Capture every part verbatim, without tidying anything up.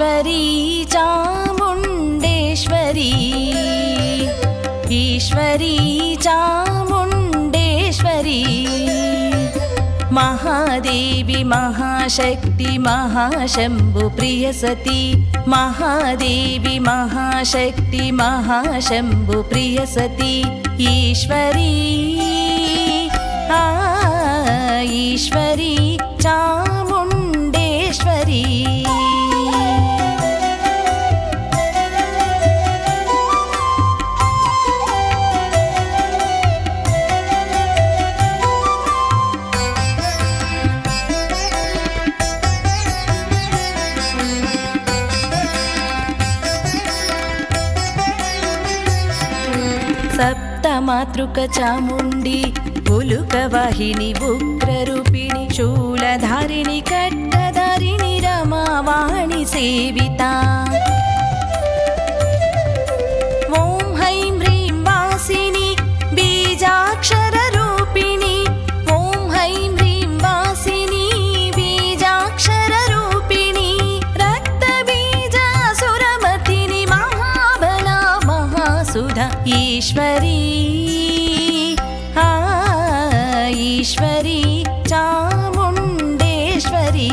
ईश्वरी चामुण्डेश्वरी ईश्वरी चामुण्डेश्वरी महादेवी महाशक्ति महाशम्भु प्रियसती महादेवी महाशक्ति महाशम्भु प्रियसती ईश्वरी आ ईश्वरी चामुण्डेश्वरी सप्तमातृक चामुण्डी उलुकवाहिनी उग्ररूपिणी शूलधारिणी खड्गधारिणी रमावाणी सेविता ॐ हैं ह्रीं वासिनी बीजाक्षररूपिणी ॐ हैं ह्रीं वासिनी बीजाक्षररूपिणी रक्तबीजासुरमथिनी महाबला महासुधा ईश्वरी ईश्वरी चामुण्डेश्वरी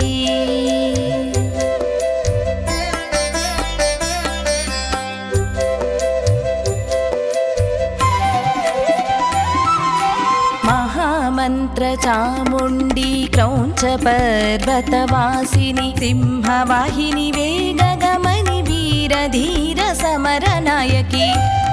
महामन्त्र चामुण्डी क्रौञ्च पर्वतवासिनी सिंहवाहिनी वेगगमनि वीरधीर समरनायकी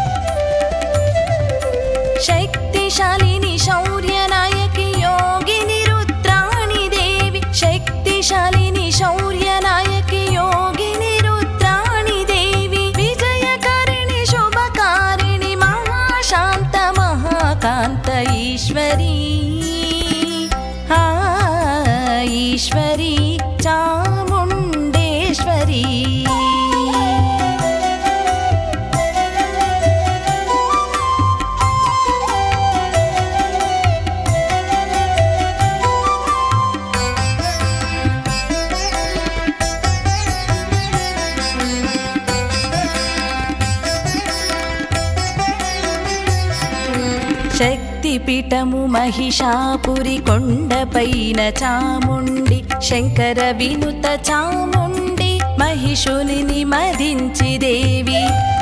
शक्तिशालिनी शौर्यनायकी योगिनी रुद्राणी देवी शक्तिशालिनी शौर्यनायकी योगिनी रुद्राणी देवी विजयकारिणी शुभकारिणी महाशान्त महाकान्त ईश्वरी आ ईश्वरी चामुण्डेश्वरी శక్తిపీఠము మహిషాపురి కొండపైన చాముండి శంకర వినుత చాముండి మహిషుని మదించి దేవి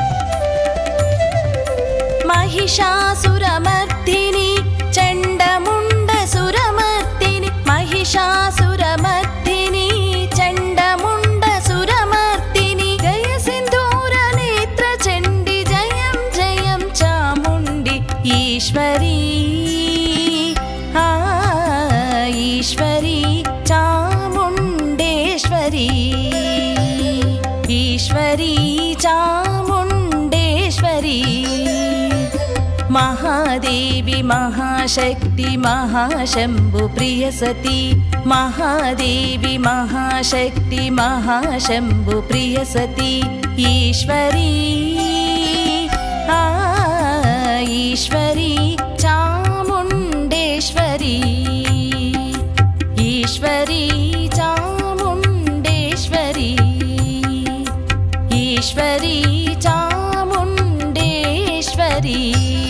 మహిషాసురమర్దిని చండముండ సురమర్దిని మహిషాసురమర్దిని చండముండ సురమర్దిని జయ సింధూర నేత్ర చండి జయం జయం చాముండి ईश्वरी आ ईश्वरी चामुण्डेश्वरी ईश्वरी चामुण्डेश्वरी महादेवी महाशक्ति महाशम्भु प्रियसती महादेवी महाशक्ति महाशम्भु प्रियसती ईश्वरी आ ईश्वरी चामुण्डेश्वरी ईश्वरी चामुण्डेश्वरी ईश्वरी चामुण्डेश्वरी।